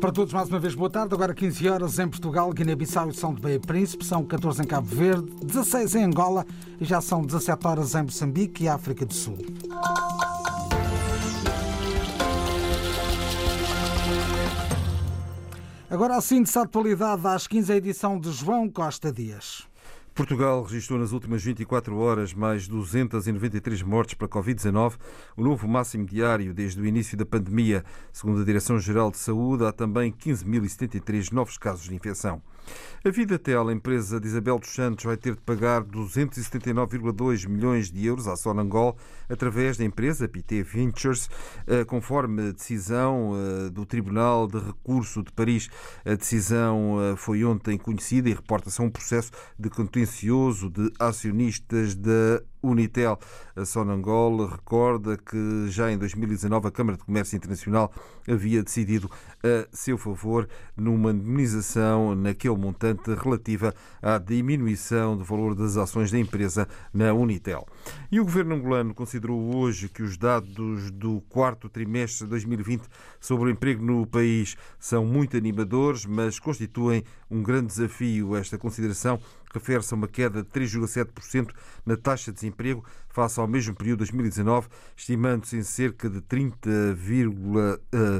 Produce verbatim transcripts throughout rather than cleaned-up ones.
Para todos, mais uma vez, boa tarde. Agora quinze horas em Portugal, Guiné-Bissau e São Tomé e Príncipe. São catorze em Cabo Verde, dezasseis em Angola e já são dezassete horas em Moçambique e África do Sul. Agora a síntese da atualidade às quinze, a edição de João Costa Dias. Portugal registrou nas últimas vinte e quatro horas mais duzentas e noventa e três mortes para covid dezanove, o novo máximo diário desde o início da pandemia. Segundo a Direção-Geral de Saúde, há também quinze mil e setenta e três novos casos de infecção. A Vidatel, a empresa de Isabel dos Santos, vai ter de pagar duzentos e setenta e nove vírgula dois milhões de euros à Sonangol através da empresa P T Ventures, conforme decisão do Tribunal de Recurso de Paris. A decisão foi ontem conhecida e reporta-se a um processo de contencioso de acionistas da Unitel. A Sonangol recorda que já em dois mil e dezanove a Câmara de Comércio Internacional havia decidido a seu favor numa indemnização naquele montante relativa à diminuição do valor das ações da empresa na Unitel. E o governo angolano considerou hoje que os dados do quarto trimestre de dois mil e vinte sobre o emprego no país são muito animadores, mas constituem um grande desafio. Esta consideração refere-se a uma queda de três vírgula sete por cento na taxa de desemprego face ao mesmo período de dois mil e dezanove, estimando-se em cerca de trinta vírgula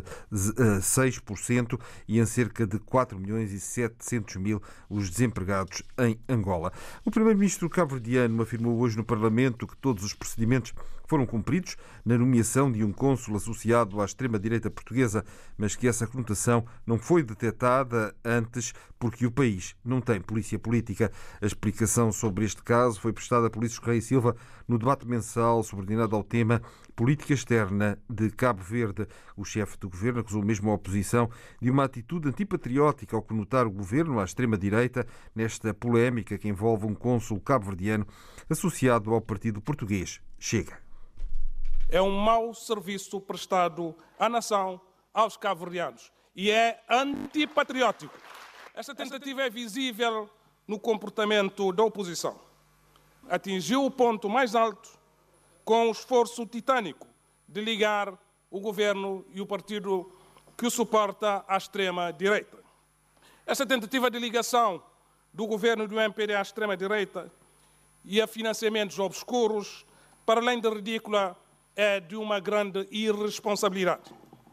seis por cento e em cerca de quatro milhões e setecentos mil os desempregados em Angola. O primeiro-ministro cabo-verdiano afirmou hoje no Parlamento que todos os procedimentos foram cumpridos na nomeação de um cônsul associado à extrema-direita portuguesa, mas que essa conotação não foi detectada antes porque o país não tem polícia política. A explicação sobre este caso foi prestada por Luís Correia e Silva no debate mensal subordinado ao tema Política Externa de Cabo Verde. O chefe do governo acusou mesmo a oposição de uma atitude antipatriótica ao conotar o governo à extrema-direita nesta polémica que envolve um cônsul cabo-verdiano associado ao partido português Chega. É um mau serviço prestado à nação, aos cabo-verdianos, e é antipatriótico. Esta tentativa é visível no comportamento da oposição. Atingiu o ponto mais alto com o esforço titânico de ligar o governo e o partido que o suporta à extrema-direita. Esta tentativa de ligação do governo e do M P D à extrema-direita e a financiamentos obscuros, para além de ridícula, é de uma grande irresponsabilidade.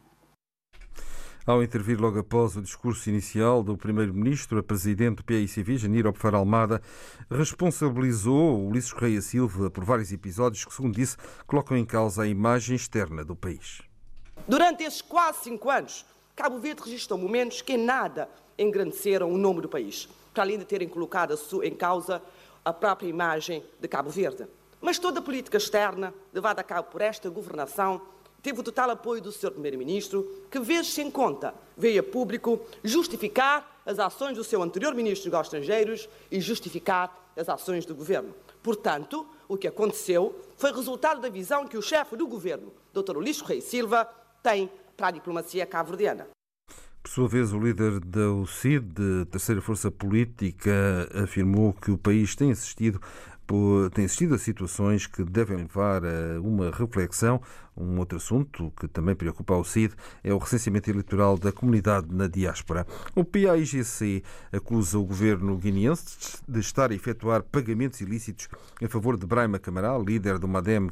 Ao intervir logo após o discurso inicial do primeiro-ministro, a presidente do P I C V, Janir Opfar Almada, responsabilizou Ulisses Correia Silva por vários episódios que, segundo disse, colocam em causa a imagem externa do país. Durante esses quase cinco anos, Cabo Verde registrou momentos que em nada engrandeceram o nome do país, para além de terem colocado em causa a própria imagem de Cabo Verde. Mas toda a política externa levada a cabo por esta governação teve o total apoio do senhor Primeiro-Ministro, que, vezes sem conta, veio a público justificar as ações do seu anterior Ministro dos Estrangeiros e justificar as ações do Governo. Portanto, o que aconteceu foi resultado da visão que o chefe do Governo, doutor Ulisses Correia Silva, tem para a diplomacia cabo-verdiana. Por sua vez, o líder da U C I D, terceira força política, afirmou que o país tem assistido tem assistido a situações que devem levar a uma reflexão. Um outro assunto que também preocupa o C I D é o recenseamento eleitoral da comunidade na diáspora. O P A I G C acusa o governo guineense de estar a efetuar pagamentos ilícitos em favor de Brahima Camaral, líder do MADEM,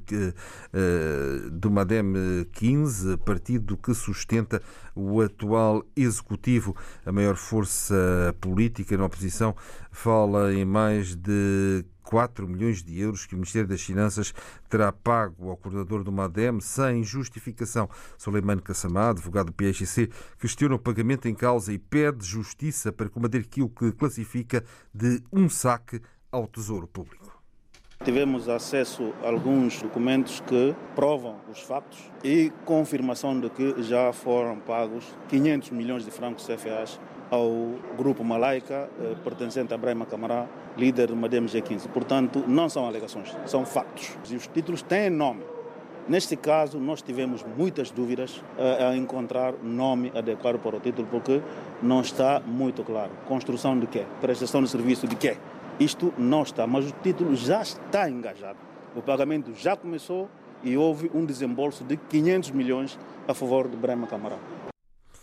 do MADEM quinze, partido que sustenta o atual executivo. A maior força política na oposição fala em mais de quatro milhões de euros que o Ministério das Finanças terá pago ao coordenador do MADEM sem justificação. Soleimane Kassamá, advogado do P A I G C, questiona o pagamento em causa e pede justiça para combater aquilo que classifica de um saque ao Tesouro Público. Tivemos acesso a alguns documentos que provam os factos e confirmação de que já foram pagos quinhentos milhões de francos C F As ao grupo Malaika, eh, pertencente a Brahima Camaral, líder do MADEM G quinze. Portanto, não são alegações, são factos. E os títulos têm nome. Neste caso, nós tivemos muitas dúvidas eh, a encontrar nome adequado para o título, porque não está muito claro. Construção de quê? Prestação de serviço de quê? Isto não está, mas o título já está engajado. O pagamento já começou e houve um desembolso de quinhentos milhões a favor de Brahima Camaral.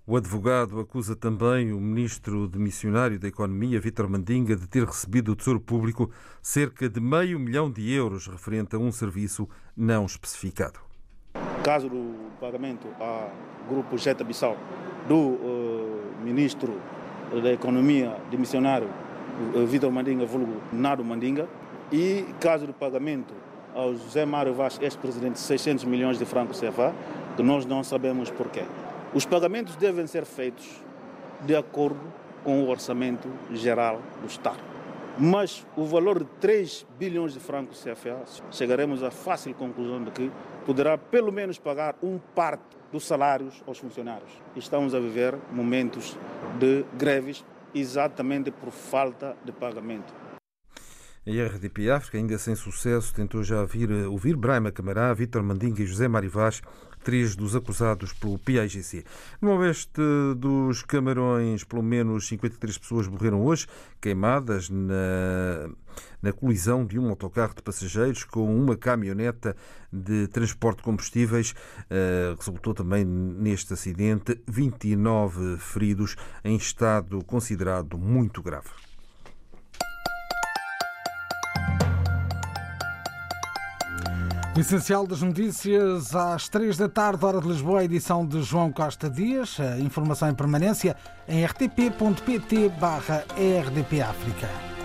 O advogado acusa também o ministro de Missionário da Economia, Vítor Mandinga, de ter recebido do Tesouro Público cerca de meio milhão de euros referente a um serviço não especificado. Caso do pagamento ao grupo Jeta Bissau do uh, ministro da Economia de Missionário, uh, Vítor Mandinga, vulgo Nado Mandinga, e caso do pagamento ao José Mário Vaz, ex-presidente, de seiscentos milhões de francos C F A, que nós não sabemos porquê. Os pagamentos devem ser feitos de acordo com o orçamento geral do Estado. Mas o valor de três bilhões de francos C F A, chegaremos à fácil conclusão de que poderá pelo menos pagar um parte dos salários aos funcionários. Estamos a viver momentos de greves exatamente por falta de pagamento. A R D P África, ainda sem sucesso, tentou já vir, ouvir Brahima Camará, Vítor Mandinga e José Mário Vaz, três dos acusados pelo P I G C. No oeste dos Camarões, pelo menos cinquenta e três pessoas morreram hoje, queimadas na, na colisão de um autocarro de passageiros com uma caminhoneta de transporte de combustíveis. Uh, resultou também neste acidente vinte e nove feridos em estado considerado muito grave. O essencial das notícias às três da tarde, hora de Lisboa, edição de João Costa Dias. A informação em permanência em r t p ponto p t barra r d p África.